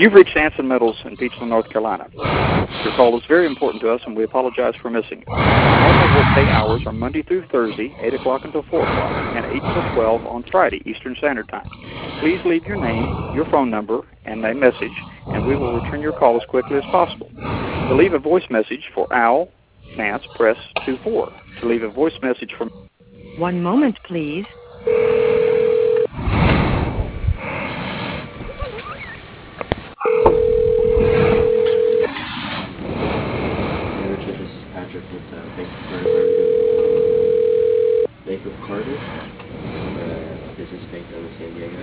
You've reached Anson Metals in Peachland, North Carolina. Your call is very important to us, and we apologize for missing it. Normal workday hours are Monday through Thursday, 8 o'clock until 4 o'clock, and 8 till 12 on Friday, Eastern Standard Time. Please leave your name, your phone number, and a message, and we will return your call as quickly as possible. To leave a voice message for Al Nance, press 24. To leave a voice message for... One moment, please. Richard, this is Patrick with Bank of Carter, business bank down in San Diego.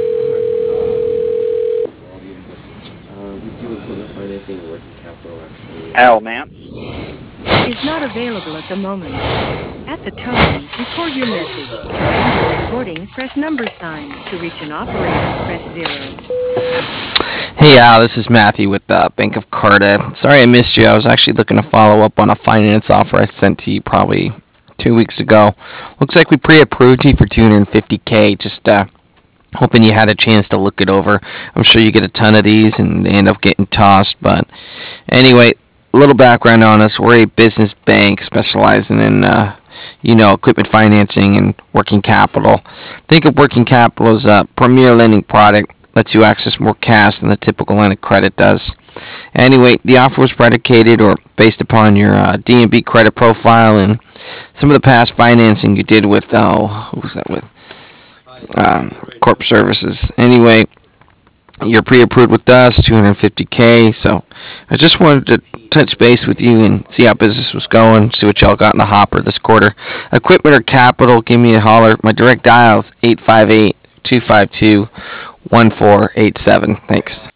We do equipment financing and working capital, actually. Al Nance Is not available at the moment. At the tone, record your message. To end your recording, press number sign. To reach an operator, press 0. Hey Al, this is Matthew with Bank of Carta. Sorry I missed you. I was actually looking to follow up on a finance offer I sent to you probably 2 weeks ago. Looks like we pre-approved you for $250K. Just hoping you had a chance to look it over. I'm sure you get a ton of these and they end up getting tossed. But anyway, a little background on us. We're a business bank specializing in equipment financing and working capital. Think of working capital as a premier lending product. Lets you access more cash than the typical line of credit does. Anyway, the offer was predicated or based upon your D&B credit profile and some of the past financing you did with, who was that with? Corp Services. Anyway, you're pre-approved with us, $250K, so I just wanted to touch base with you and see how business was going, see what y'all got in the hopper this quarter. Equipment or capital, give me a holler. My direct dial is 858-252-1487. Thanks.